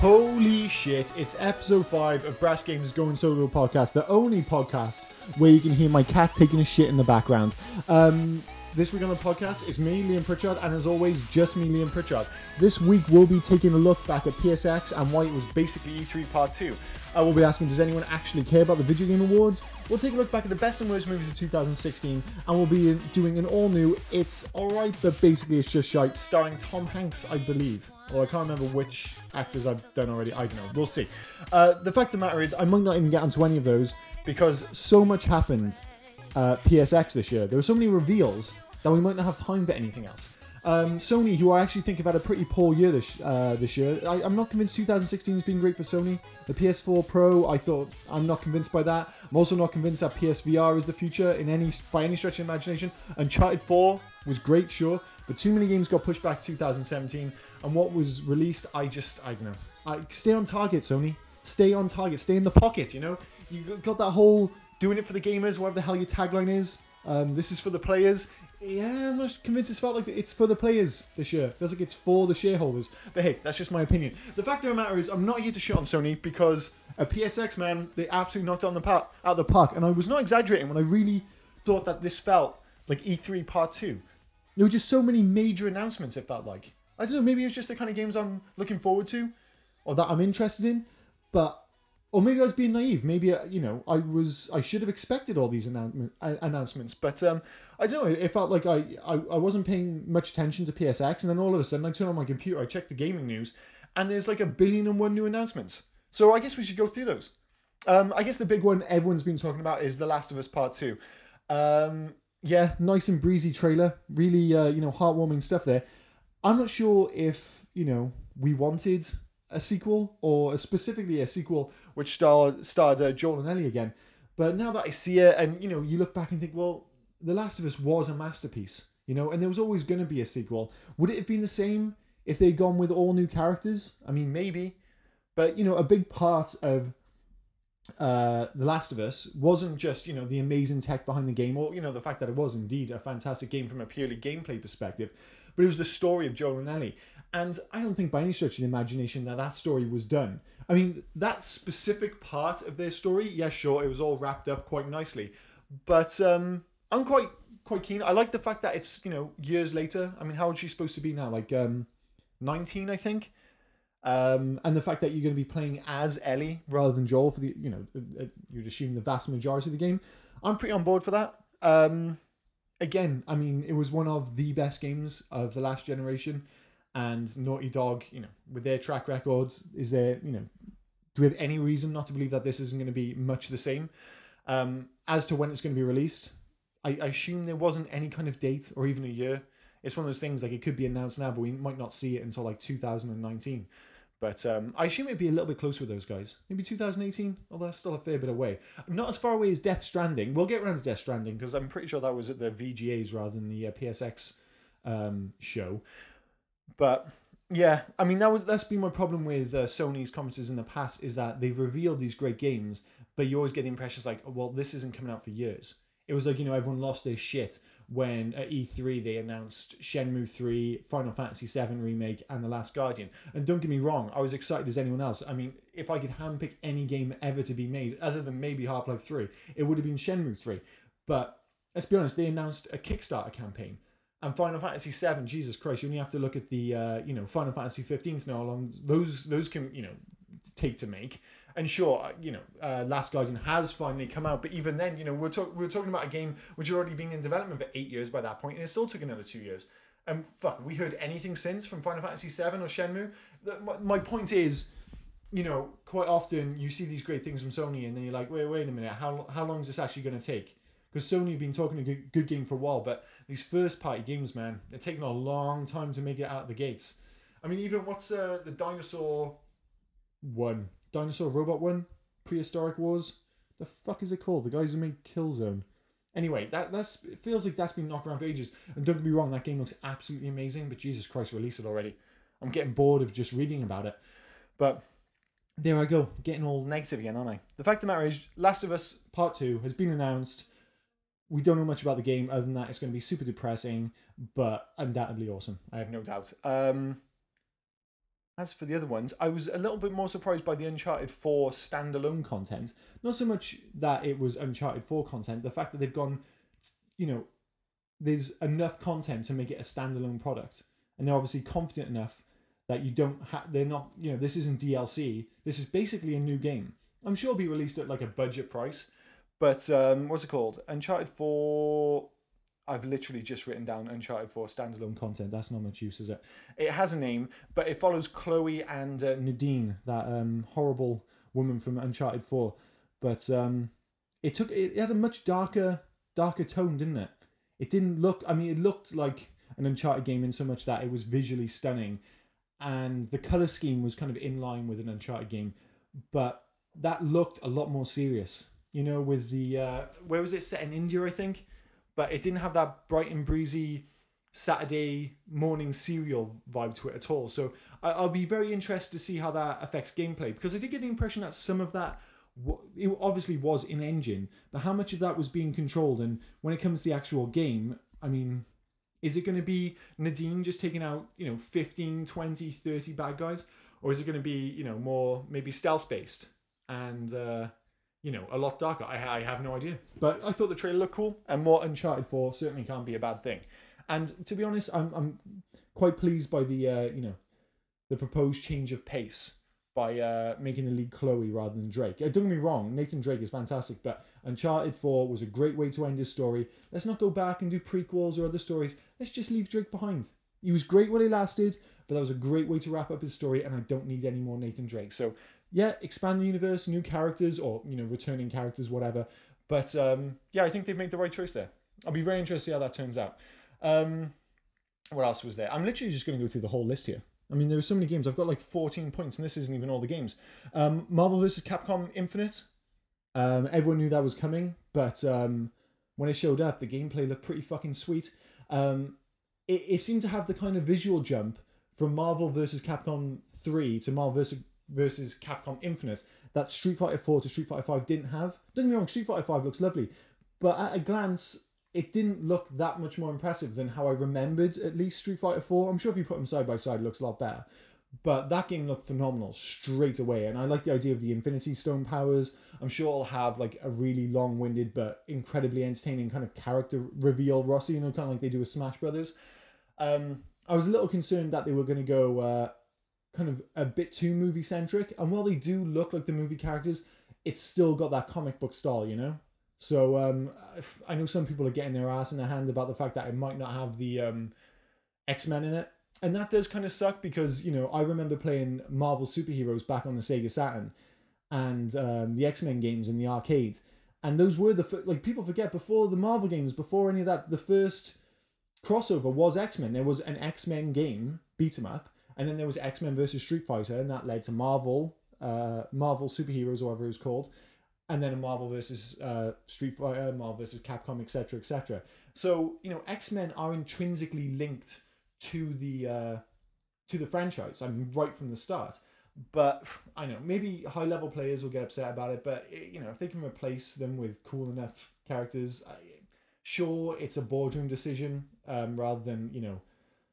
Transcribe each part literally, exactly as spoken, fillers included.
Holy shit, it's episode five of Brash Games Going Solo podcast, the only podcast where you can hear my cat taking a shit in the background. Um, this week on the podcast is me, Liam Pritchard, and as always, just me, Liam Pritchard. This week we'll be taking a look back at P S X and why it was basically E three Part two. I will be asking, does anyone actually care about the Video Game Awards? We'll take a look back at the best and worst movies of two thousand sixteen, and we'll be doing an all-new It's Alright, but basically it's just shite, starring Tom Hanks, I believe. Or I can't remember which actors I've done already. I don't know. We'll see. Uh, the fact of the matter is, I might not even get onto any of those, because so much happened uh, P S X this year. There were so many reveals that we might not have time for anything else. Um, Sony, who I actually think have had a pretty poor year this uh, this year. I, I'm not convinced two thousand sixteen has been great for Sony. The P S four Pro, I thought, I'm not convinced by that. I'm also not convinced that P S V R is the future in any by any stretch of the imagination. Uncharted four was great, sure, but too many games got pushed back to two thousand seventeen. And what was released, I just, I don't know. I, stay on target, Sony. Stay on target. Stay in the pocket, you know? You got that whole doing it for the gamers, whatever the hell your tagline is. Um, this is for the players. Yeah, I'm not convinced it's felt like it's for the players this year. It feels like it's for the shareholders. But hey, that's just my opinion. The fact of the matter is, I'm not here to shit on Sony because at P S X, man, they absolutely knocked it on the park, out of the park. And I was not exaggerating when I really thought that this felt like E three Part two. There were just so many major announcements, it felt like. I don't know, maybe it's just the kind of games I'm looking forward to or that I'm interested in. But... Or maybe I was being naive. Maybe, uh, you know, I was, I should have expected all these annou- announcements. But um, I don't know, it felt like I, I, I wasn't paying much attention to P S X. And then all of a sudden I turn on my computer, I check the gaming news, and there's like a billion and one new announcements. So I guess we should go through those. Um, I guess the big one everyone's been talking about is The Last of Us Part two. Um, yeah, nice and breezy trailer. Really, uh, you know, heartwarming stuff there. I'm not sure if, you know, we wanted... a sequel, or specifically a sequel which starred, starred uh, Joel and Ellie again. But now that I see it, and you know, you look back and think, well, The Last of Us was a masterpiece, you know, and there was always going to be a sequel. Would it have been the same if they'd gone with all new characters? I mean, maybe. But, you know, a big part of uh, The Last of Us wasn't just, you know, the amazing tech behind the game, or, you know, the fact that it was indeed a fantastic game from a purely gameplay perspective, but it was the story of Joel and Ellie. And I don't think by any stretch of the imagination that that story was done. I mean, that specific part of their story, yeah, sure, it was all wrapped up quite nicely. But um, I'm quite quite keen. I like the fact that it's, you know, years later. I mean, how old is she supposed to be now? Like um, nineteen, I think. Um, and the fact that you're going to be playing as Ellie rather than Joel for the, you know, you'd assume the vast majority of the game. I'm pretty on board for that. Um, again, I mean, it was one of the best games of the last generation. And Naughty Dog, you know, with their track record, is there, you know, do we have any reason not to believe that this isn't going to be much the same? Um, as to when it's going to be released, I, I assume there wasn't any kind of date or even a year. It's one of those things, like, it could be announced now, but we might not see it until, like, two thousand nineteen. But um, I assume it'd be a little bit closer with those guys. Maybe two thousand eighteen, although that's still a fair bit away. Not as far away as Death Stranding. We'll get around to Death Stranding, because I'm pretty sure that was at the V G As rather than the uh, P S X um, show. But yeah, I mean, that was that's been my problem with uh, Sony's conferences in the past, is that they've revealed these great games, but you always get the impression it's like, oh, well, this isn't coming out for years. It was like, you know, everyone lost their shit when at E three they announced Shenmue three, Final Fantasy seven Remake, and The Last Guardian. And don't get me wrong, I was excited as anyone else. I mean, if I could handpick any game ever to be made, other than maybe Half-Life three, it would have been Shenmue three. But let's be honest, they announced a Kickstarter campaign. And Final Fantasy seven, Jesus Christ, you only have to look at the, uh, you know, Final Fantasy fifteen to know how long those, those can, you know, take to make. And sure, you know, uh, Last Guardian has finally come out, but even then, you know, we're, talk- we're talking about a game which had already been in development for eight years by that point, and it still took another two years. And fuck, have we heard anything since from Final Fantasy seven or Shenmue? The, my, my point is, you know, quite often you see these great things from Sony, and then you're like, wait, wait a minute, how how long is this actually going to take? Because Sony have been talking a good, good game for a while, but these first-party games, man, they're taking a long time to make it out of the gates. I mean, even what's uh, the dinosaur one? Dinosaur Robot one? Prehistoric Wars? The fuck is it called? The guys who made Killzone. Anyway, that that's it feels like that's been knocked around for ages. And don't get me wrong, that game looks absolutely amazing, but Jesus Christ, release it already. I'm getting bored of just reading about it. But there I go, getting all negative again, aren't I? The fact of the matter is, Last of Us Part two has been announced. We don't know much about the game other than that it's going to be super depressing, but undoubtedly awesome. I have no doubt. Um, As for the other ones, I was a little bit more surprised by the Uncharted four standalone content. Not so much that it was Uncharted four content, the fact that they've gone, you know, there's enough content to make it a standalone product. And they're obviously confident enough that you don't have, they're not, you know, this isn't D L C. This is basically a new game. I'm sure it'll be released at like a budget price. But um, what's it called? Uncharted four. I've literally just written down Uncharted four standalone content. That's not much use, is it? It has a name, but it follows Chloe and uh, Nadine, that um, horrible woman from Uncharted four. But um, it took it, it had a much darker, darker tone, didn't it? It didn't look. I mean, it looked like an Uncharted game in so much that it was visually stunning, and the color scheme was kind of in line with an Uncharted game, but that looked a lot more serious. You know, with the uh, where was it set in India, I think. But it didn't have that bright and breezy Saturday morning serial vibe to it at all. So I'll be very interested to see how that affects gameplay, because I did get the impression that some of that, it obviously was in engine, but how much of that was being controlled? And when it comes to the actual game, I mean, is it going to be Nadine just taking out, you know, fifteen, twenty, thirty bad guys? Or is it going to be, you know, more maybe stealth based and, uh, you know, a lot darker? I, I have no idea. But I thought the trailer looked cool, and more Uncharted four certainly can't be a bad thing. And to be honest, I'm I'm quite pleased by the, uh, you know, the proposed change of pace by uh, making the lead Chloe rather than Drake. Uh, don't get me wrong, Nathan Drake is fantastic, but Uncharted four was a great way to end his story. Let's not go back and do prequels or other stories. Let's just leave Drake behind. He was great while he lasted, but that was a great way to wrap up his story, and I don't need any more Nathan Drake. So yeah, expand the universe, new characters, or, you know, returning characters, whatever. But um, yeah, I think they've made the right choice there. I'll be very interested to see how that turns out. Um, what else was there? I'm literally just going to go through the whole list here. I mean, there are so many games. I've got like fourteen points, and this isn't even all the games. Um, Marvel versus. Capcom Infinite. Um, everyone knew that was coming, but um, when it showed up, the gameplay looked pretty fucking sweet. Um, it, it seemed to have the kind of visual jump from Marvel versus. Capcom three to Marvel versus. versus Capcom Infinite that Street Fighter four to Street Fighter five didn't have. Don't get me wrong, Street Fighter five looks lovely, but at a glance, it didn't look that much more impressive than how I remembered at least Street Fighter four. I'm sure if you put them side by side, it looks a lot better. But that game looked phenomenal straight away, and I like the idea of the Infinity Stone powers. I'm sure it'll have like a really long-winded but incredibly entertaining kind of character reveal, Rossi, you know, kind of like they do with Smash Brothers. Um, I was a little concerned that they were going to go uh, kind of a bit too movie-centric, and while they do look like the movie characters, it's still got that comic book style, you know? So um, I know some people are getting their ass in their hand about the fact that it might not have the um, X-Men in it. And that does kind of suck because, you know, I remember playing Marvel Superheroes back on the Sega Saturn and um, the X-Men games in the arcade. And those were the, like, people forget, before the Marvel games, before any of that, the first crossover was X-Men. There was an X-Men game, beat 'em up, and then there was X-Men versus Street Fighter, and that led to Marvel, uh, Marvel Superheroes, or whatever it was called, and then a Marvel versus uh, Street Fighter, Marvel versus Capcom, et cetera, et cetera. So, you know, X-Men are intrinsically linked to the uh, to the franchise. I mean, right from the start. But I know maybe high level players will get upset about it. But you know, if they can replace them with cool enough characters, I, sure, it's a boardroom decision um, rather than, you know,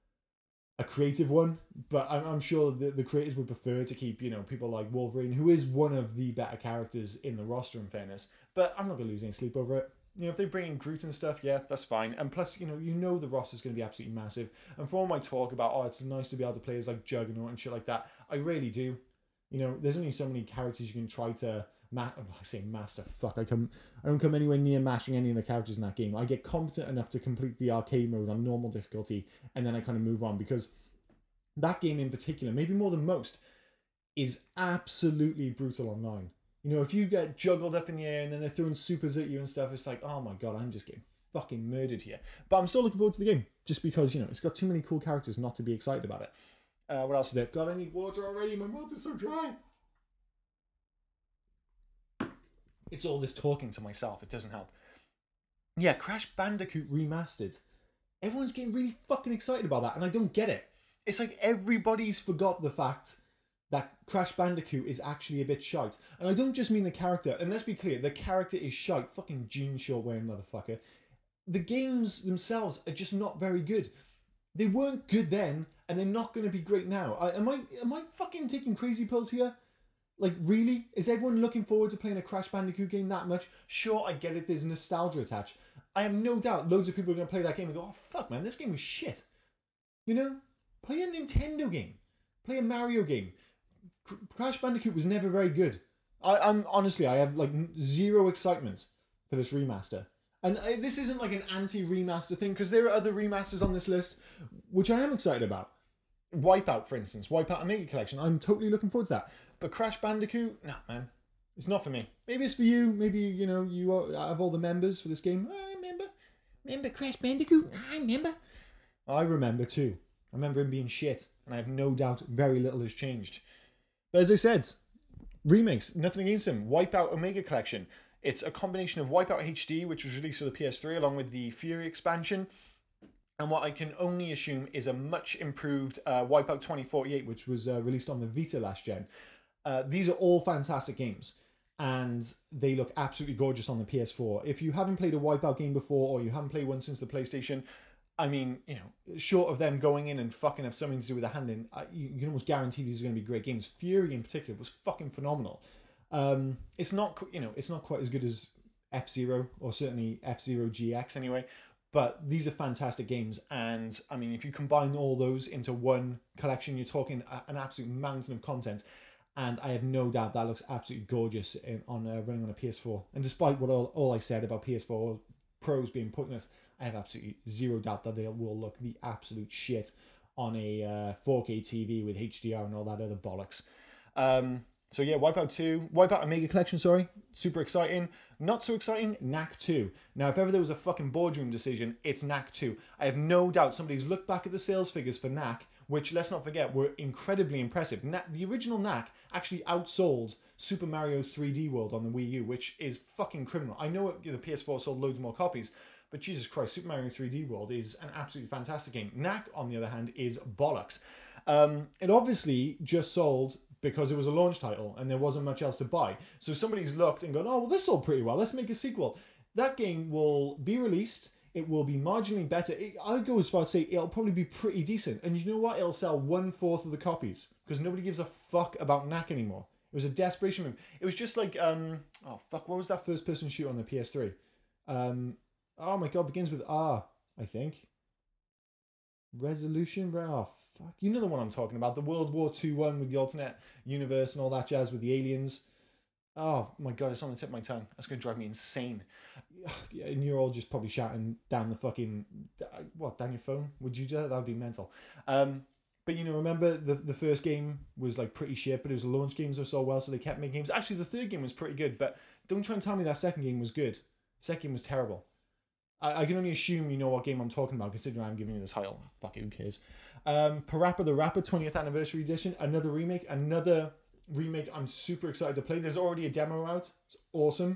a creative one. But I'm, I'm sure the the creators would prefer to keep, you know, people like Wolverine, who is one of the better characters in the roster, in fairness. But I'm not gonna lose any sleep over it. You know, if they bring in Groot and stuff, yeah, that's fine. And plus, you know, you know the roster's going to be absolutely massive. And for all my talk about, oh, it's nice to be able to play as like Juggernaut and shit like that, I really do. You know, there's only so many characters you can try to, ma- oh, I say master, fuck, I come, I don't come anywhere near mashing any of the characters in that game. I get competent enough to complete the arcade mode on normal difficulty, and then I kind of move on, because that game in particular, maybe more than most, is absolutely brutal online. You know, if you get juggled up in the air and then they're throwing supers at you and stuff, it's like, oh my god, I'm just getting fucking murdered here. But I'm still looking forward to the game, just because, you know, it's got too many cool characters not to be excited about it. Uh, what else is there? God, I need water already. My mouth is so dry. It's all this talking to myself. It doesn't help. Yeah, Crash Bandicoot Remastered. Everyone's getting really fucking excited about that, and I don't get it. It's like everybody's forgot the fact that Crash Bandicoot is actually a bit shite. And I don't just mean the character. And let's be clear, the character is shite. Fucking jean short wearing motherfucker. The games themselves are just not very good. They weren't good then, and they're not going to be great now. I, am I am I fucking taking crazy pills here? Like, really? Is everyone looking forward to playing a Crash Bandicoot game that much? Sure, I get it, there's nostalgia attached. I have no doubt loads of people are going to play that game and go, oh, fuck, man, this game was shit. You know? Play a Nintendo game. Play a Mario game. C- Crash Bandicoot was never very good. I, I'm honestly, I have, like, zero excitement for this remaster. And I, this isn't like an anti-remaster thing, because there are other remasters on this list, which I am excited about. Wipeout, for instance. Wipeout Omega Collection. I'm totally looking forward to that. But Crash Bandicoot, nah, man. It's not for me. Maybe it's for you. Maybe, you know, you have all the members for this game. I remember. Remember Crash Bandicoot? I remember. I remember too. I remember him being shit. And I have no doubt very little has changed. But as I said, remakes, nothing against them. Wipeout Omega Collection. It's a combination of Wipeout H D, which was released for the P S three, along with the Fury expansion. And what I can only assume is a much improved uh, Wipeout twenty forty-eight, which was uh, released on the Vita last gen. Uh, these are all fantastic games, and they look absolutely gorgeous on the P S four. If you haven't played a Wipeout game before, or you haven't played one since the PlayStation, I mean, you know, short of them going in and fucking have something to do with the handling, I, you, you can almost guarantee these are going to be great games. Fury in particular was fucking phenomenal. Um, it's not, you know, it's not quite as good as F-Zero, or certainly F-Zero G X anyway. But these are fantastic games, and I mean, if you combine all those into one collection, you're talking an absolute mountain of content. And I have no doubt that looks absolutely gorgeous in, on uh, running on a P S four. And despite what all, all I said about P S four Pros being pointless, I have absolutely zero doubt that they will look the absolute shit on a uh, four K T V with H D R and all that other bollocks. Um, So yeah, Wipeout two, Wipeout Omega Collection, sorry, super exciting. Not so exciting, Knack two. Now, if ever there was a fucking boardroom decision, it's Knack two. I have no doubt somebody's looked back at the sales figures for Knack, which, let's not forget, were incredibly impressive. Knack, the original Knack actually outsold Super Mario three D World on the Wii U, which is fucking criminal. I know the P S four sold loads more copies, but Jesus Christ, Super Mario three D World is an absolutely fantastic game. Knack, on the other hand, is bollocks. Um, it obviously just sold because it was a launch title and there wasn't much else to buy. So somebody's looked and gone, oh, well, this sold pretty well. Let's make a sequel. That game will be released. It will be marginally better. It, I'd go as far as to say it'll probably be pretty decent. And you know what? It'll sell one-fourth of the copies because nobody gives a fuck about Knack anymore. It was a desperation move. It was just like, um, oh, fuck, what was that first-person shooter on the P S three? Um, oh, my God, begins with R, I think. Resolution? Oh, fuck. You know the one I'm talking about. The World War Two one with the alternate universe and all that jazz with the aliens. Oh, my God, it's on the tip of my tongue. That's going to drive me insane. And you're all just probably shouting down the fucking... What, down your phone? Would you do that? That would be mental. Um, but, you know, remember the, the first game was, like, pretty shit, but it was a launch game so so well, so they kept making games. Actually, the third game was pretty good, but don't try and tell me that second game was good. Second game was terrible. I can only assume you know what game I'm talking about, considering I'm giving you the title. Fuck it, who cares? Um, Parappa the Rapper twentieth Anniversary Edition, another remake, another remake I'm super excited to play. There's already a demo out. It's awesome.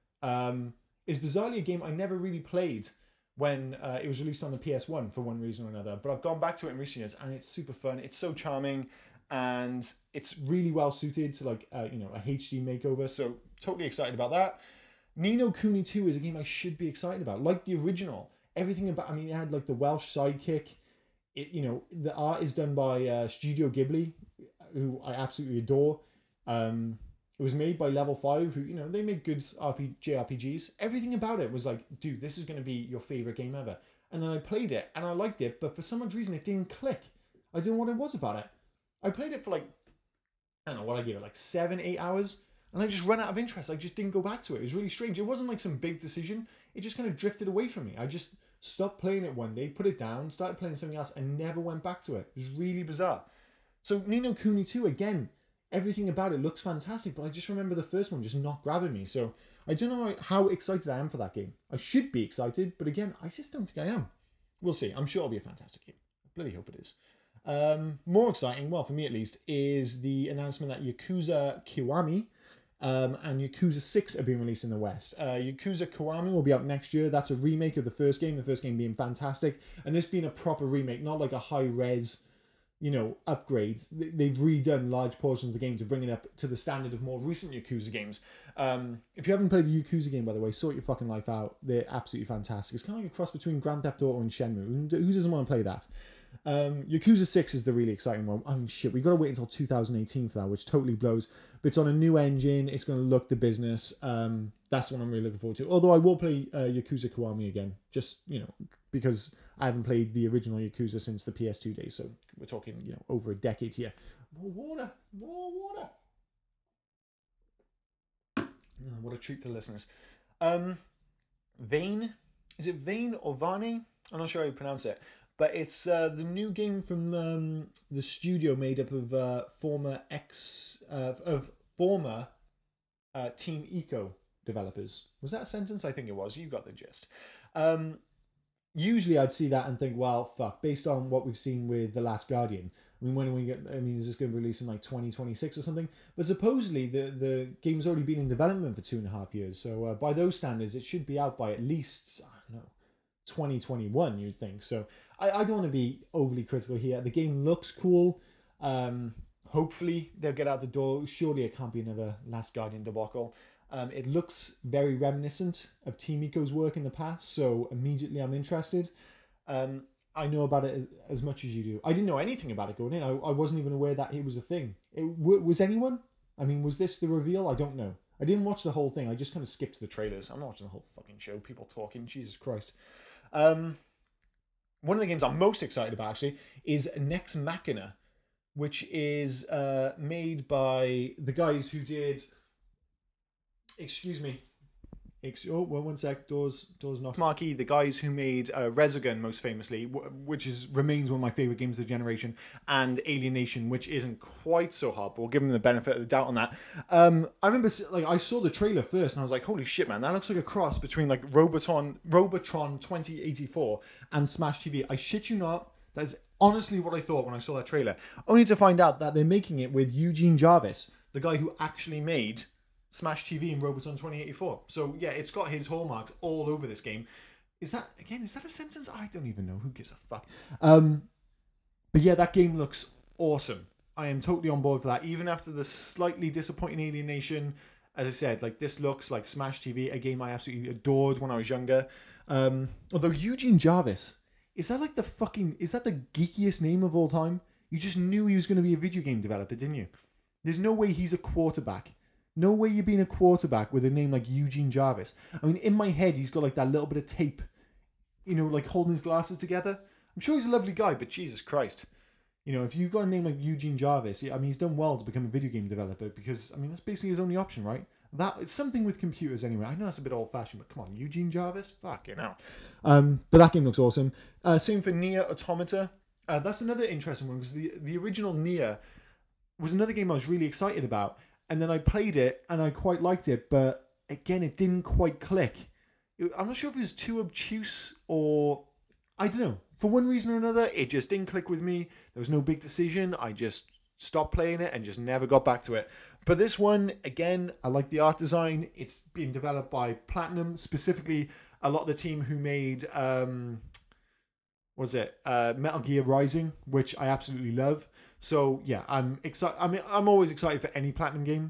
Um, it's bizarrely a game I never really played when uh, it was released on the P S one for one reason or another, but I've gone back to it in recent years, and it's super fun. It's so charming, and it's really well suited to like uh, you know a H D makeover, so totally excited about that. Ni no Kuni two is a game I should be excited about. Like the original, everything about, I mean, it had like the Welsh sidekick. It, you know, the art is done by uh, Studio Ghibli, who I absolutely adore. Um, it was made by Level five, who, you know, they make good R P, J R P Gs. Everything about it was like, dude, this is going to be your favorite game ever. And then I played it and I liked it, but for some odd reason it didn't click. I don't know what it was about it. I played it for like, I don't know what I gave it, like seven, eight hours. And I just ran out of interest. I just didn't go back to it. It was really strange. It wasn't like some big decision. It just kind of drifted away from me. I just stopped playing it one day, put it down, started playing something else, and never went back to it. It was really bizarre. So Ni no Kuni two, again, everything about it looks fantastic, but I just remember the first one just not grabbing me. So I don't know how excited I am for that game. I should be excited, but again, I just don't think I am. We'll see. I'm sure it'll be a fantastic game. I bloody hope it is. Um, more exciting, well, for me at least, is the announcement that Yakuza Kiwami Um, and Yakuza six are being released in the West. Uh, Yakuza Kiwami will be out next year. That's a remake of the first game, the first game being fantastic. And this being a proper remake, not like a high-res, you know, upgrades. They've redone large portions of the game to bring it up to the standard of more recent Yakuza games. Um, if you haven't played a Yakuza game, by the way, sort your fucking life out. They're absolutely fantastic. It's kind of like a cross between Grand Theft Auto and Shenmue. Who doesn't want to play that? Um, Yakuza six is the really exciting one. I mean, shit, we've got to wait until two thousand eighteen for that, which totally blows. But it's on a new engine. It's going to look the business. Um, that's what I'm really looking forward to. Although I will play uh, Yakuza Kiwami again, just, you know, because I haven't played the original Yakuza since the P S two days. So we're talking, you know, over a decade here. More water. More water. Oh, what a treat for the listeners. Um, Vane. Is it Vane or Vane? I'm not sure how you pronounce it. But it's uh, the new game from um, the studio made up of uh, former ex uh, of former uh, Team Eco developers. Was that a sentence? I think it was. You got the gist. Um, usually, I'd see that and think, "Well, fuck." Based on what we've seen with The Last Guardian, I mean, when are we get? I mean, is this going to release in like twenty twenty-six or something? But supposedly, the the game's already been in development for two and a half years. So uh, by those standards, it should be out by at least I don't know. twenty twenty-one, you'd think. So I, I don't want to be overly critical here. The game looks cool. Um, hopefully they'll get out the door. Surely it can't be another Last Guardian debacle. Um, it looks very reminiscent of Team Eco's work in the past, so immediately I'm interested. Um, I know about it as, as much as you do. I didn't know anything about it going in. I, I wasn't even aware that it was a thing. It, was anyone? I mean, was this the reveal? I don't know. I didn't watch the whole thing. I just kind of skipped to the trailers. I'm not watching the whole fucking show. People talking. Jesus Christ. Um, one of the games I'm most excited about, actually, is Nex Machina, which is uh, made by the guys who did... Excuse me. Ex- oh, well, one sec. Doors, doors knock. Marquee, the guys who made uh, Resogun most famously, w- which is remains one of my favorite games of the generation, and Alienation, which isn't quite so hot, but we'll give them the benefit of the doubt on that. Um, I remember, like, I saw the trailer first, and I was like, "Holy shit, man! That looks like a cross between like Robotron, Robotron twenty eighty-four and Smash T V." I shit you not. That's honestly what I thought when I saw that trailer. Only to find out that they're making it with Eugene Jarvis, the guy who actually made Smash T V and Robotron twenty eighty-four. So yeah, it's got his hallmarks all over this game. Is that, again, is that a sentence? I don't even know. Who gives a fuck? Um, but yeah, that game looks awesome. I am totally on board for that. Even after the slightly disappointing Alienation, as I said, like this looks like Smash T V, a game I absolutely adored when I was younger. Um, although Eugene Jarvis, is that like the fucking, is that the geekiest name of all time? You just knew he was going to be a video game developer, didn't you? There's no way he's a quarterback. No way you're being a quarterback with a name like Eugene Jarvis. I mean, in my head, he's got like that little bit of tape, you know, like holding his glasses together. I'm sure he's a lovely guy, but Jesus Christ. You know, if you've got a name like Eugene Jarvis, I mean, he's done well to become a video game developer because, I mean, that's basically his only option, right? That it's something with computers anyway. I know that's a bit old-fashioned, but come on, Eugene Jarvis? Fucking hell. Um, but that game looks awesome. Uh, same for Nier Automata. Uh, that's another interesting one because the, the original Nier was another game I was really excited about. And then I played it, and I quite liked it, but again, it didn't quite click. I'm not sure if it was too obtuse, or... I don't know. For one reason or another, it just didn't click with me. There was no big decision. I just stopped playing it and just never got back to it. But this one, again, I like the art design. It's being developed by Platinum, specifically a lot of the team who made... Um, what was it? Uh, Metal Gear Rising, which I absolutely love. So yeah, I'm excited. I mean, I'm always excited for any Platinum game.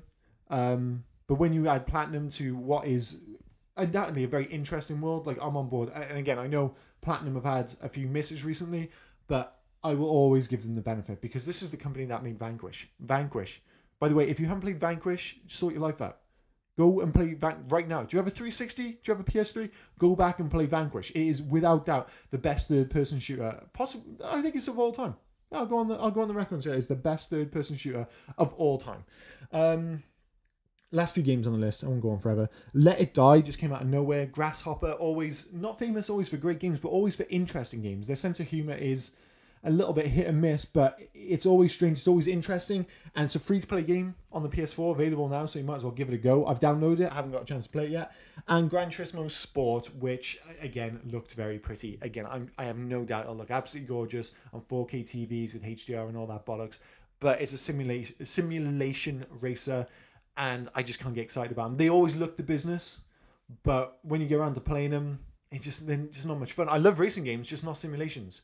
Um, but when you add Platinum to what is undoubtedly a very interesting world, like I'm on board. And again, I know Platinum have had a few misses recently, but I will always give them the benefit because this is the company that made Vanquish. Vanquish. By the way, if you haven't played Vanquish, sort your life out. Go and play Van- right now. Do you have a three sixty? Do you have a P S three? Go back and play Vanquish. It is without doubt the best third-person shooter. Possible, I think it's of all time. I'll go on the I'll go on the record and say it's the best third-person shooter of all time. Um, last few games on the list. I won't go on forever. Let It Die just came out of nowhere. Grasshopper, always not famous, always for great games, but always for interesting games. Their sense of humor is a little bit hit and miss, but it's always strange. It's always interesting, and it's a free-to-play game on the P S four, available now, so you might as well give it a go. I've downloaded it. I haven't got a chance to play it yet. And Gran Turismo Sport, which, again, looked very pretty. Again, I'm, I have no doubt it'll look absolutely gorgeous on four K T Vs with H D R and all that bollocks, but it's a simulation, simulation racer, and I just can't get excited about them. They always look the business, but when you get around to playing them, it's just, they're just not much fun. I love racing games, just not simulations.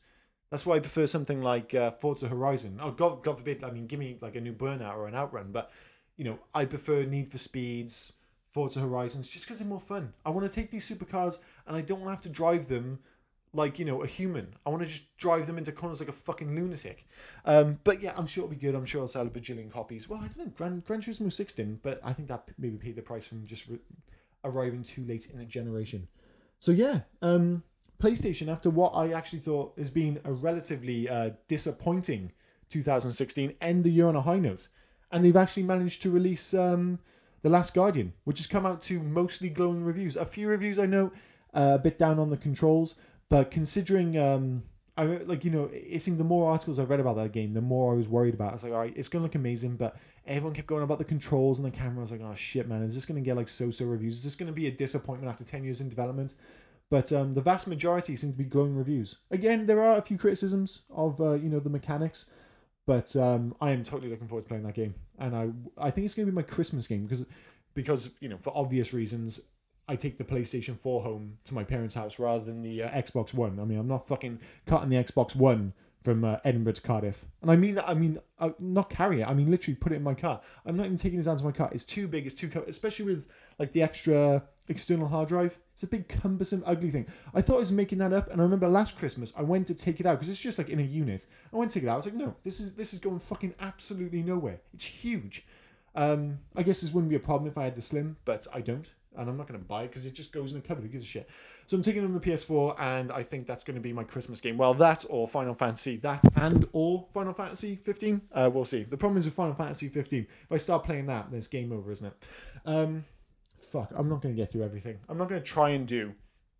That's why I prefer something like uh, Forza Horizon. Oh, God, God forbid, I mean, give me like a new Burnout or an Outrun, but, you know, I prefer Need for Speeds, Forza Horizons, just because they're more fun. I want to take these supercars and I don't want to have to drive them like, you know, a human. I want to just drive them into corners like a fucking lunatic. Um, but yeah, I'm sure it'll be good. I'm sure I'll sell a bajillion copies. Well, I don't know, Gran, Gran Turismo six didn't, but I think that maybe paid the price from just re- arriving too late in a generation. So yeah, um... PlayStation, after what I actually thought has been a relatively uh, disappointing two thousand sixteen, end the year on a high note. And they've actually managed to release um, The Last Guardian, which has come out to mostly glowing reviews. A few reviews I know uh, a bit down on the controls, but considering, um, I like, you know, it seemed the more articles I read about that game, the more I was worried about it. I was like, all right, it's going to look amazing, but everyone kept going about the controls and the camera. I was like, oh shit, man, is this going to get like so-so reviews? Is this going to be a disappointment after ten years in development? But um, the vast majority seem to be glowing reviews. Again, there are a few criticisms of uh, you know the mechanics, but um, I am totally looking forward to playing that game, and I I think it's going to be my Christmas game because because you know for obvious reasons I take the PlayStation four home to my parents' house rather than the uh, Xbox One. I mean, I'm not fucking cutting the Xbox One from uh, Edinburgh to Cardiff, and I mean that. I mean uh, not carry it. I mean literally put it in my car. I'm not even taking it down to my car. It's too big. It's too co- especially with like the extra external hard drive. It's a big cumbersome ugly thing. I thought I was making that up, and I remember last Christmas I went to take it out because it's just like in a unit. I went to take it out. I was like, no, this is this is going fucking absolutely nowhere. It's huge. Um, I guess this wouldn't be a problem if I had the Slim, but I don't, and I'm not going to buy it because it just goes in a cupboard. Who gives a shit? So I'm taking it on the P S four, and I think that's going to be my Christmas game. Well, that or Final Fantasy, that and or Final Fantasy fifteen. Uh, we'll see. The problem is with Final Fantasy fifteen. If I start playing that, then it's game over, isn't it? Um, fuck, I'm not going to get through everything. I'm not going to try and do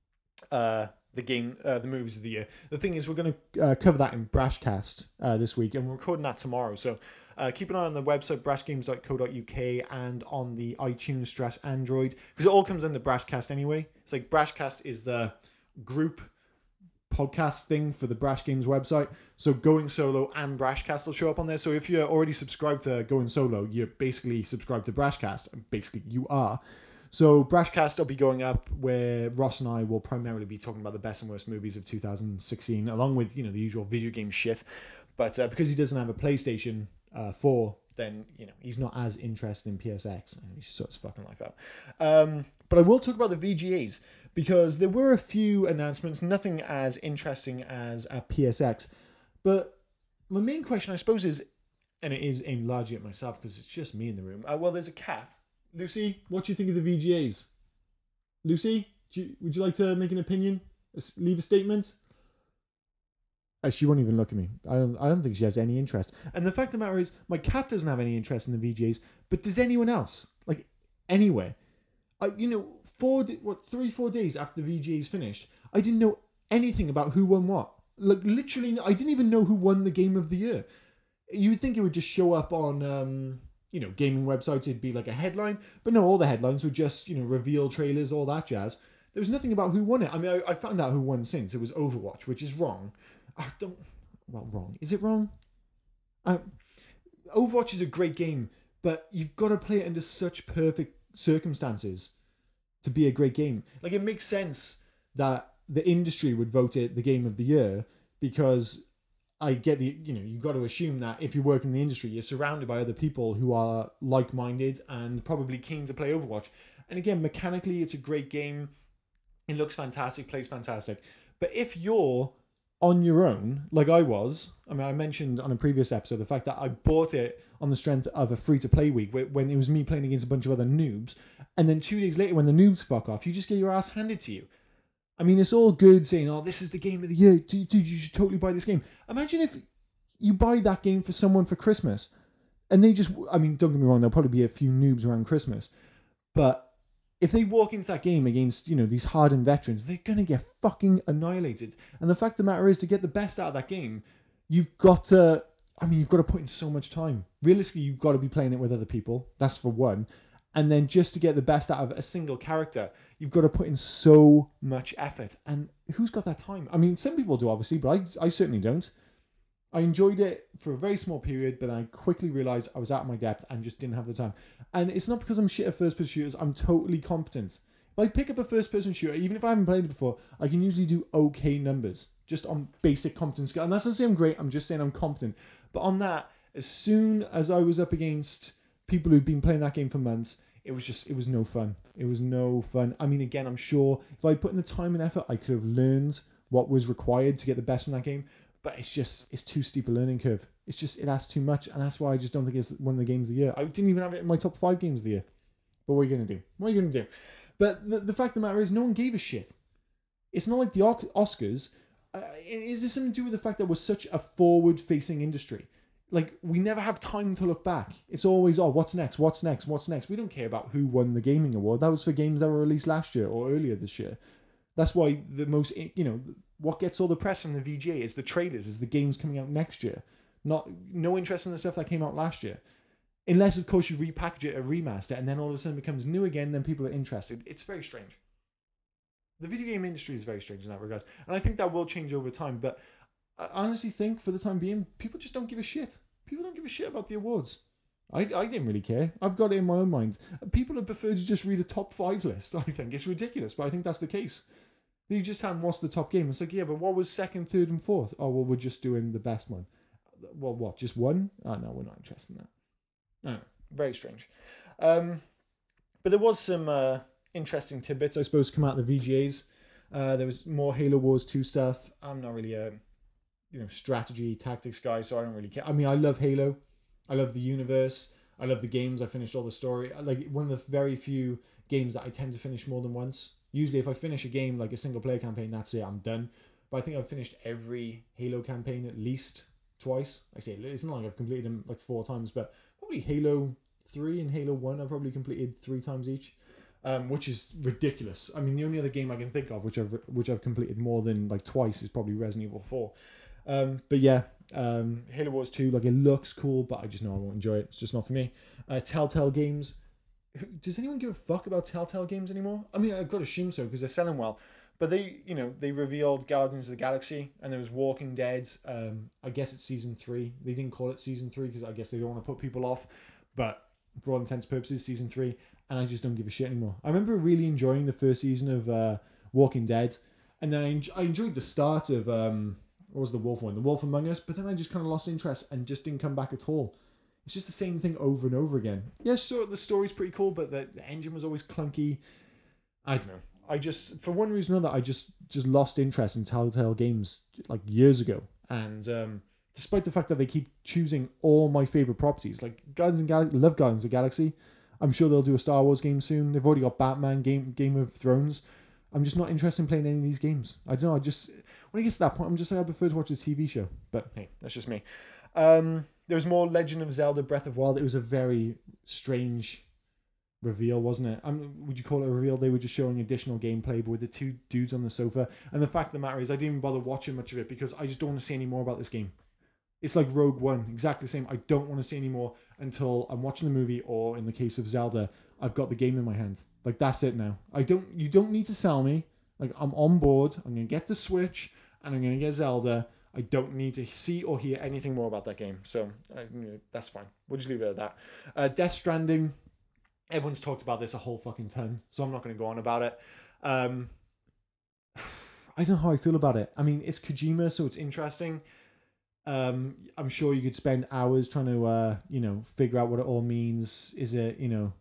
uh, the game, uh, the movies of the year. The thing is, we're going to uh, cover that in Brashcast uh, this week, and we're recording that tomorrow. So uh, keep an eye on the website, brash games dot co dot uk, and on the iTunes Stress Android, because it all comes under Brashcast anyway. It's like Brashcast is the group podcast thing for the Brash Games website. So Going Solo and Brashcast will show up on there. So if you're already subscribed to Going Solo, you're basically subscribed to Brashcast. Basically, you are. So Brashcast will be going up where Ross and I will primarily be talking about the best and worst movies of two thousand sixteen, along with, you know, the usual video game shit. But uh, because he doesn't have a PlayStation uh, four, then, you know, he's not as interested in P S X. He sorts his fucking life out. Um, but I will talk about the V G As because there were a few announcements, nothing as interesting as at P S X. But my main question, I suppose, is, and it is aimed largely at myself because it's just me in the room. Uh, well, there's a cat. Lucy, what do you think of the V G As? Lucy, do you, would you like to make an opinion? Leave a statement? Uh, she won't even look at me. I don't, I don't think she has any interest. And the fact of the matter is, my cat doesn't have any interest in the V G As, but does anyone else? Like, anywhere. Uh, you know, four, what, three, four days after the V G As finished, I didn't know anything about who won what. Like, literally, I didn't even know who won the game of the year. You would think it would just show up on... Um, you know, gaming websites, it'd be like a headline. But no, all the headlines were just, you know, reveal trailers, all that jazz. There was nothing about who won it. I mean, I, I found out who won since. It was Overwatch, which is wrong. I don't... Well, wrong. Is it wrong? Um, Overwatch is a great game, but you've got to play it under such perfect circumstances to be a great game. Like, it makes sense that the industry would vote it the game of the year because... I get the, you know, you've got to assume that if you work in the industry, you're surrounded by other people who are like-minded and probably keen to play Overwatch. And again, mechanically, it's a great game. It looks fantastic, plays fantastic. But if you're on your own, like I was, I mean, I mentioned on a previous episode the fact that I bought it on the strength of a free-to-play week when it was me playing against a bunch of other noobs. And then two days later, when the noobs fuck off, you just get your ass handed to you. I mean, it's all good saying, oh, this is the game of the year. Dude, you should totally buy this game. Imagine if you buy that game for someone for Christmas and they just, I mean, don't get me wrong, there'll probably be a few noobs around Christmas. But if they walk into that game against, you know, these hardened veterans, they're going to get fucking annihilated. And the fact of the matter is, to get the best out of that game, you've got to, I mean, you've got to put in so much time. Realistically, you've got to be playing it with other people. That's for one. And then just to get the best out of a single character, you've got to put in so much effort. And who's got that time? I mean, some people do, obviously, but I, I certainly don't. I enjoyed it for a very small period, but I quickly realised I was out of my depth and just didn't have the time. And it's not because I'm shit at first-person shooters. I'm totally competent. If I pick up a first-person shooter, even if I haven't played it before, I can usually do okay numbers. just on basic competence skill. And that's not saying I'm great. I'm just saying I'm competent. But on that, as soon as I was up against people who'd been playing that game for months, it was just, it was no fun. It was no fun. I mean, again, I'm sure if I put in the time and effort, I could have learned what was required to get the best from that game. But it's just, it's too steep a learning curve. It's just, it asks too much. And that's why I just don't think it's one of the games of the year. I didn't even have it in my top five games of the year. But what are you going to do? What are you going to do? But the, the fact of the matter is, no one gave a shit. It's not like the Oscars. Uh, is this something to do with the fact that we're such a forward-facing industry? Like, we never have time to look back. It's always, oh, what's next? What's next? What's next? We don't care about who won the gaming award. That was for games that were released last year or earlier this year. That's why the most, you know, what gets all the press from the V G A is the trailers, is the games coming out next year. Not no interest in the stuff that came out last year. Unless, of course, you repackage it or remaster, and then all of a sudden it becomes new again, then people are interested. It's very strange. The video game industry is very strange in that regard. And I think that will change over time. But I honestly think, for the time being, people just don't give a shit. People don't give a shit about the awards. I, I didn't really care. I've got it in my own mind. People would prefer to just read a top five list, I think. It's ridiculous, but I think that's the case. You just haven't watched the top game. It's like, yeah, but what was second, third, and fourth? Oh, well, we're just doing the best one. Well, what, just one? Oh, no, we're not interested in that. No, very strange. Um, but there was some uh, interesting tidbits, I suppose, come out of the V G As. Uh, there was more Halo Wars two stuff. I'm not really a you know strategy, tactics guy, so I don't really care. I mean, I love Halo. I love the universe. I love the games. I finished all the story. Like, one of the very few games that I tend to finish more than once. Usually, if I finish a game, like a single-player campaign, that's it, I'm done. But I think I've finished every Halo campaign at least twice. I say it's not like I've completed them like four times, but probably Halo three and Halo one I've probably completed three times each, um, which is ridiculous. I mean, the only other game I can think of which I've which I've completed more than like twice is probably Resident Evil four. Um, but yeah, um, Halo Wars two, like, it looks cool, but I just know I won't enjoy it. It's just not for me. Uh, Telltale Games. Does anyone give a fuck about Telltale Games anymore? I mean, I've got to assume so because they're selling well. But they, you know, they revealed Guardians of the Galaxy, and there was Walking Dead. Um, I guess it's season three. They didn't call it season three because I guess they don't want to put people off. But for all intents and purposes, season three. And I just don't give a shit anymore. I remember really enjoying the first season of uh, Walking Dead, and then I, en- I enjoyed the start of um, what was the Wolf one, The Wolf Among Us. But then I just kind of lost interest and just didn't come back at all. It's just the same thing over and over again. Yeah, sure, the story's pretty cool, but the, the engine was always clunky. I don't know. I just, for one reason or another, I just, just lost interest in Telltale Games like years ago. And um, despite the fact that they keep choosing all my favorite properties, like Guardians of the Galaxy, love Guardians of the Galaxy. I'm sure they'll do a Star Wars game soon. They've already got Batman, Game Game of Thrones. I'm just not interested in playing any of these games. I don't know. I just, when it gets to that point, I'm just like, I prefer to watch a T V show. But hey, that's just me. Um, there was more Legend of Zelda Breath of Wild. It was a very strange reveal, wasn't it? I mean, would you call it a reveal? They were just showing additional gameplay, but with the two dudes on the sofa. And the fact of the matter is, I didn't even bother watching much of it because I just don't want to see any more about this game. It's like Rogue One, exactly the same. I don't want to see any more until I'm watching the movie, or in the case of Zelda, I've got the game in my hand. Like, that's it now. I don't. You don't need to sell me. Like, I'm on board. I'm gonna get the Switch, and I'm gonna get Zelda. I don't need to see or hear anything more about that game. So uh, you know, that's fine. We'll just leave it at that. Uh, Death Stranding. Everyone's talked about this a whole fucking ton, so I'm not going to go on about it. Um, I don't know how I feel about it. I mean, it's Kojima, so it's interesting. Um, I'm sure you could spend hours trying to, uh, you know, figure out what it all means. Is it, you know...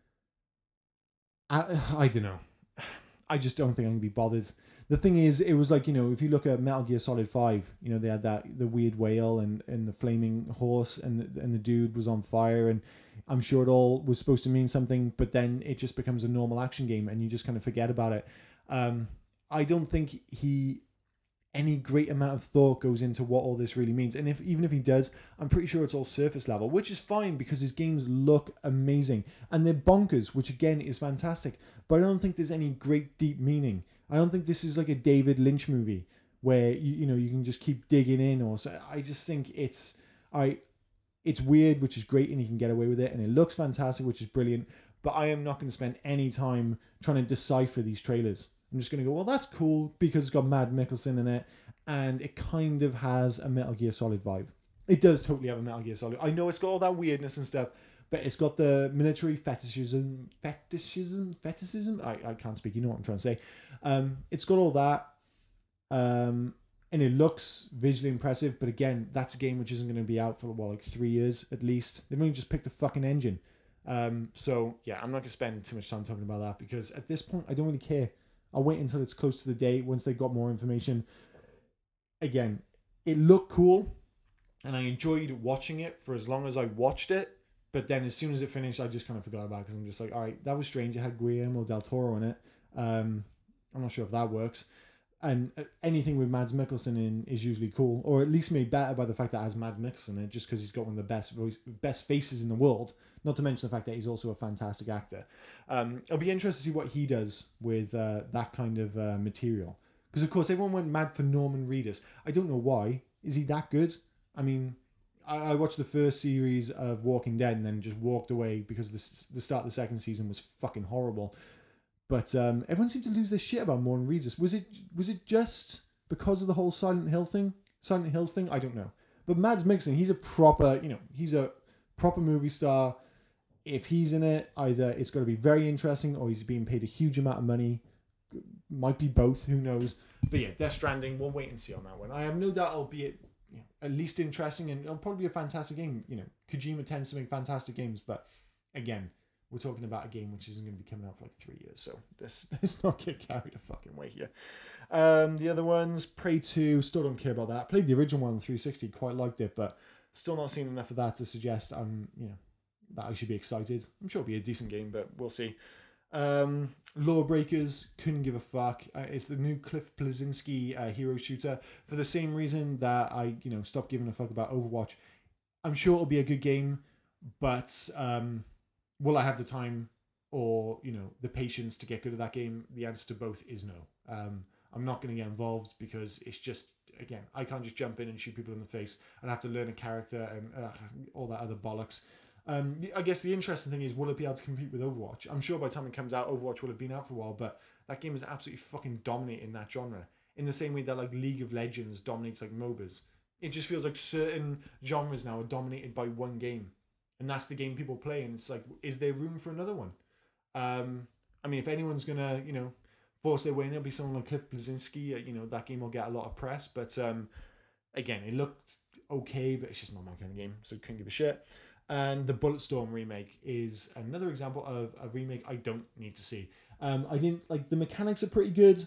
I, I don't know. I just don't think I'm going to be bothered. The thing is, it was like, you know, if you look at Metal Gear Solid five, you know, they had that, the weird whale and, and the flaming horse, and the, and the dude was on fire, and I'm sure it all was supposed to mean something, but then it just becomes a normal action game and you just kind of forget about it. Um, I don't think he... any great amount of thought goes into what all this really means. And if even if he does, I'm pretty sure it's all surface level, which is fine because his games look amazing. And they're bonkers, which again is fantastic. But I don't think there's any great deep meaning. I don't think this is like a David Lynch movie where, you, you know, you can just keep digging in. Or so. I just think it's... I. It's weird, which is great, and you can get away with it. And it looks fantastic, which is brilliant. But I am not going to spend any time trying to decipher these trailers. I'm just going to go, well, that's cool because it's got Mad Mikkelsen in it, and it kind of has a Metal Gear Solid vibe. It does totally have a Metal Gear Solid. I know it's got all that weirdness and stuff, but it's got the military fetishism, fetishism, fetishism. I, I can't speak. You know what I'm trying to say. Um, it's got all that. Um, and it looks visually impressive. But again, that's a game which isn't going to be out for well, like three years at least. They've only just picked a fucking engine. Um, so yeah, I'm not going to spend too much time talking about that because at this point, I don't really care. I'll wait until it's close to the date once they've got more information. Again, it looked cool, and I enjoyed watching it for as long as I watched it. But then as soon as it finished, I just kind of forgot about it because I'm just like, all right, that was strange. It had Guillermo del Toro in it. Um, I'm not sure if that works. And anything with Mads Mikkelsen in is usually cool, or at least made better by the fact that it has Mads Mikkelsen in it, just because he's got one of the best voice, best faces in the world. Not to mention the fact that he's also a fantastic actor. Um, it'll be interesting to see what he does with uh, that kind of uh, material. Because, of course, everyone went mad for Norman Reedus. I don't know why. Is he that good? I mean, I, I watched the first series of Walking Dead and then just walked away because the, the start of the second season was fucking horrible. But um, everyone seemed to lose their shit about Norman Reedus. Was it was it just because of the whole Silent Hill thing? Silent Hills thing? I don't know. But Mads Mikkelsen, he's a proper, you know, he's a proper movie star. If he's in it, either it's got to be very interesting or he's being paid a huge amount of money. Might be both, who knows. But yeah, Death Stranding, we'll wait and see on that one. I have no doubt it'll be at, you know, at least interesting and it'll probably be a fantastic game. You know, Kojima tends to make fantastic games, but again, we're talking about a game which isn't going to be coming out for like three years, so let's, let's not get carried a fucking way here. Um, the other ones, Prey two, still don't care about that. Played the original one on three sixty, quite liked it, but still not seen enough of that to suggest I'm, you know, that I should be excited. I'm sure it'll be a decent game, but we'll see. Um, Lawbreakers, couldn't give a fuck. Uh, it's the new Cliff Bleszinski uh, hero shooter for the same reason that I, you know, stopped giving a fuck about Overwatch. I'm sure it'll be a good game, but um, will I have the time or, you know, the patience to get good at that game? The answer to both is no. Um, I'm not going to get involved because it's just, again, I can't just jump in and shoot people in the face. I'd have to learn a character and uh, all that other bollocks. Um, I guess the interesting thing is, will it be able to compete with Overwatch? I'm sure by the time it comes out, Overwatch will have been out for a while, but that game is absolutely fucking dominating that genre. In the same way that like League of Legends dominates like MOBAs. It just feels like certain genres now are dominated by one game. And that's the game people play, and it's like, is there room for another one? Um, I mean, if anyone's going to, you know, force their way in, it'll be someone like Cliff Bleszinski. You know, that game will get a lot of press, but um, again, it looked okay, but it's just not my kind of game, so I couldn't give a shit. And the Bulletstorm remake is another example of a remake I don't need to see. Um, I didn't, like, the mechanics are pretty good,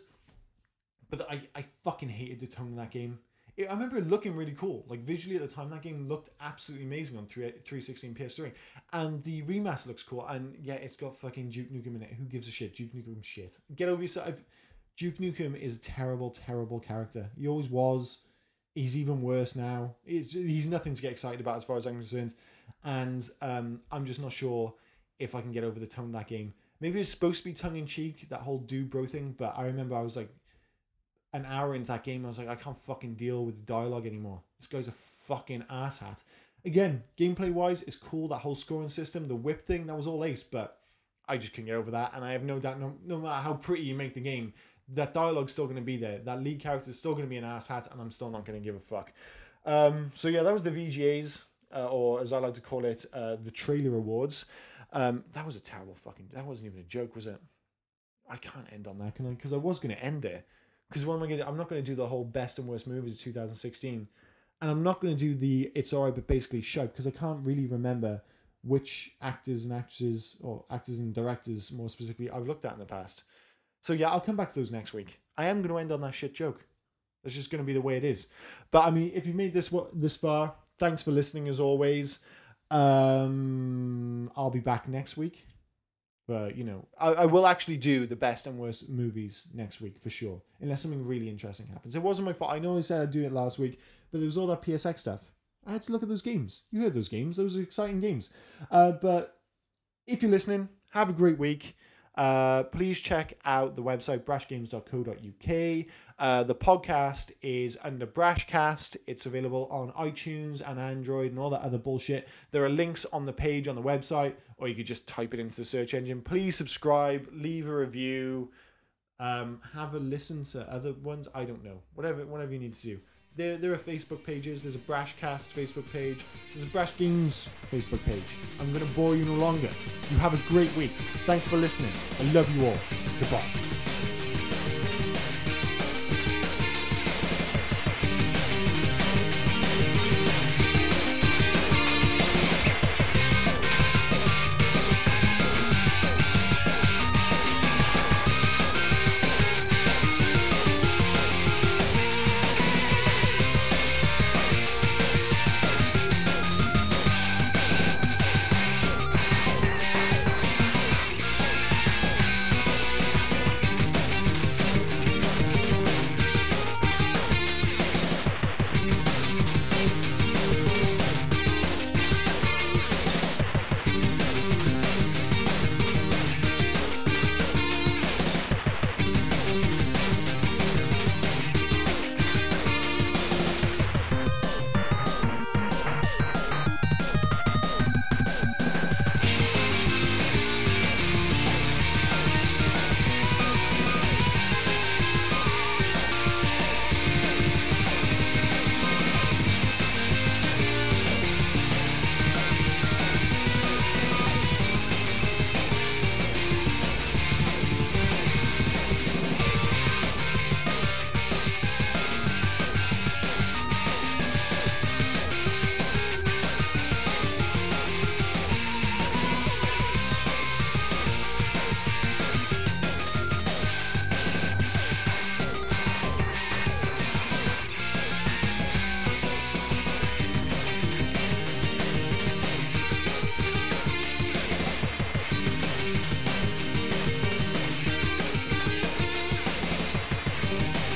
but I, I fucking hated the tone of that game. It, I remember it looking really cool. Like, visually at the time, that game looked absolutely amazing on three sixty and P S three. And the remaster looks cool. And yeah, it's got fucking Duke Nukem in it. Who gives a shit? Duke Nukem shit. Get over yourself. Duke Nukem is a terrible, terrible character. He always was. He's even worse now. It's, he's nothing to get excited about as far as I'm concerned. And um, I'm just not sure if I can get over the tone of that game. Maybe it's supposed to be tongue-in-cheek, that whole do bro thing. But I remember I was like an hour into that game. I was like, I can't fucking deal with the dialogue anymore. This guy's a fucking asshat. Again, gameplay-wise, it's cool. That whole scoring system, the whip thing, that was all ace. But I just couldn't get over that. And I have no doubt, no, no matter how pretty you make the game, that dialogue's still going to be there. That lead character's still going to be an asshat, and I'm still not going to give a fuck. Um, so yeah, that was the V G As, uh, or as I like to call it, uh, the Trailer Awards. Um, that was a terrible fucking... That wasn't even a joke, was it? I can't end on that, can I? Because I was going to end there. Because what am I going to do? I'm not going to do the whole best and worst movies of two thousand sixteen. And I'm not going to do the it's alright but basically shite, because I can't really remember which actors and actresses, or actors and directors more specifically, I've looked at in the past. So yeah, I'll come back to those next week. I am going to end on that shit joke. That's just going to be the way it is. But I mean, if you've made this this far, thanks for listening as always. Um, I'll be back next week. But, you know, I, I will actually do the best and worst movies next week for sure. Unless something really interesting happens. It wasn't my fault. I know I said I'd do it last week, but there was all that P S X stuff. I had to look at those games. You heard those games. Those are exciting games. Uh, but if you're listening, have a great week. Uh, please check out the website brash games dot co dot uk. Uh, the podcast is under Brashcast. It's available on iTunes and Android and all that other bullshit. There are links on the page on the website, or you could just type it into the search engine. Please subscribe, leave a review, um, have a listen to other ones. I don't know. Whatever, whatever you need to do. There, there are Facebook pages. There's a Brashcast Facebook page. There's a Brash Games Facebook page. I'm going to bore you no longer. You have a great week. Thanks for listening. I love you all. Goodbye.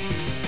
Bye.